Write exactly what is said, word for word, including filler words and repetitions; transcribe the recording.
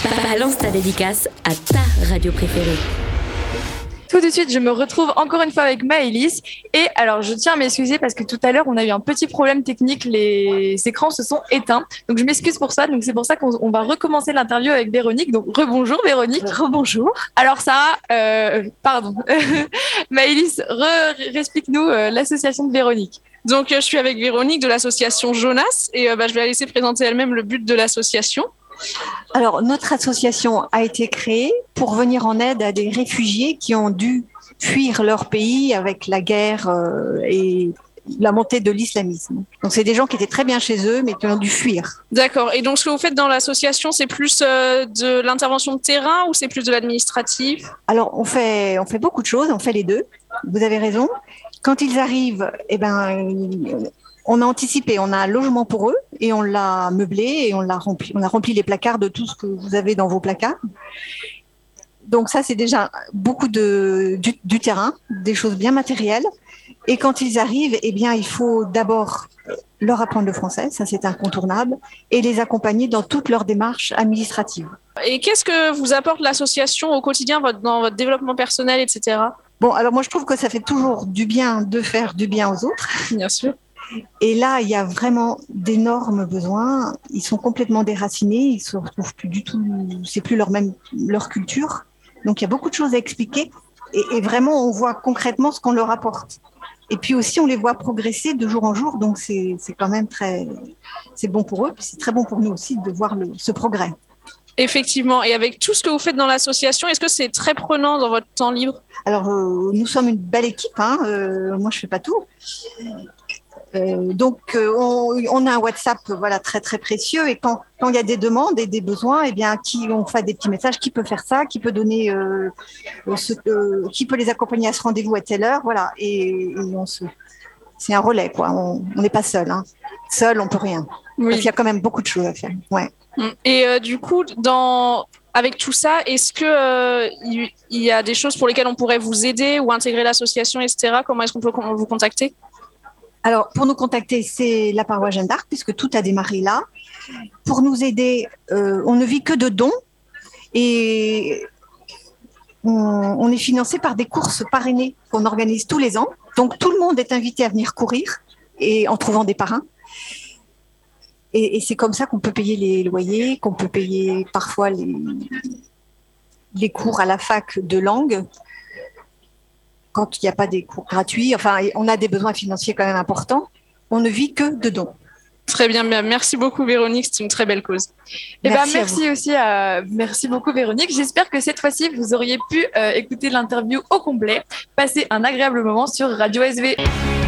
Balance ta dédicace à ta radio préférée. Tout de suite, je me retrouve encore une fois avec Maëlys. Et alors, je tiens à m'excuser parce que tout à l'heure, on a eu un petit problème technique. Les écrans se sont éteints. Donc, je m'excuse pour ça. Donc, c'est pour ça qu'on on va recommencer l'interview avec Véronique. Donc, rebonjour Véronique. Rebonjour. Alors, ça, euh, pardon. Maëlys, re- explique-nous euh, l'association de Véronique. Donc, euh, je suis avec Véronique de l'association Jonas. Et euh, bah, je vais la laisser présenter elle-même le but de l'association. Alors, notre association a été créée pour venir en aide à des réfugiés qui ont dû fuir leur pays avec la guerre euh, et la montée de l'islamisme. Donc, c'est des gens qui étaient très bien chez eux, mais qui ont dû fuir. D'accord. Et donc, ce que vous faites dans l'association, c'est plus euh, de l'intervention de terrain ou c'est plus de l'administratif ? Alors, on fait, on fait beaucoup de choses, on fait les deux. Vous avez raison. Quand ils arrivent, eh ben, on a anticipé, on a un logement pour eux et on l'a meublé et on l'a rempli. On a rempli les placards de tout ce que vous avez dans vos placards. Donc ça, c'est déjà beaucoup de, du, du terrain, des choses bien matérielles. Et quand ils arrivent, eh bien, il faut d'abord leur apprendre le français, ça c'est incontournable, et les accompagner dans toutes leurs démarches administratives. Et qu'est-ce que vous apporte l'association au quotidien dans votre développement personnel, et cetera ? Bon, alors moi je trouve que ça fait toujours du bien de faire du bien aux autres. Bien sûr. Et là, il y a vraiment d'énormes besoins. Ils sont complètement déracinés. Ils se retrouvent plus du tout. C'est plus leur même leur culture. Donc, il y a beaucoup de choses à expliquer. Et, et vraiment, on voit concrètement ce qu'on leur apporte. Et puis aussi, on les voit progresser de jour en jour. Donc, c'est, c'est quand même très, c'est bon pour eux. Puis c'est très bon pour nous aussi de voir le, ce progrès. Effectivement. Et avec tout ce que vous faites dans l'association, est-ce que c'est très prenant dans votre temps libre ? Alors, euh, nous sommes une belle équipe. Hein. Euh, moi, je fais pas tout. Euh, donc, euh, on, on a un WhatsApp, voilà, très très précieux. Et quand quand il y a des demandes et des besoins, eh bien, qui on fait des petits messages, qui peut faire ça, qui peut donner, euh, ce, euh, qui peut les accompagner à ce rendez-vous à telle heure, voilà. Et, et on se, c'est un relais, quoi. On n'est pas seul, hein. Seul, on peut rien. Oui. Parce qu'il y a quand même beaucoup de choses à faire. Ouais. Et euh, du coup, dans avec tout ça, est-ce que euh, il y, y a des choses pour lesquelles on pourrait vous aider ou intégrer l'association, et cetera. Comment est-ce qu'on peut vous contacter ? Alors, pour nous contacter, c'est la paroisse Jeanne d'Arc, puisque tout a démarré là. Pour nous aider, euh, on ne vit que de dons et on, on est financé par des courses parrainées qu'on organise tous les ans. Donc, tout le monde est invité à venir courir et en trouvant des parrains. Et, et c'est comme ça qu'on peut payer les loyers, qu'on peut payer parfois les, les cours à la fac de langue, quand il n'y a pas des cours gratuits. Enfin, on a des besoins financiers quand même importants. On ne vit que de dons. Très bien, merci beaucoup Véronique, c'est une très belle cause. Et Merci, ben, merci aussi à, merci beaucoup Véronique. J'espère que cette fois-ci, vous auriez pu euh, écouter l'interview au complet, passer un agréable moment sur Radio S V.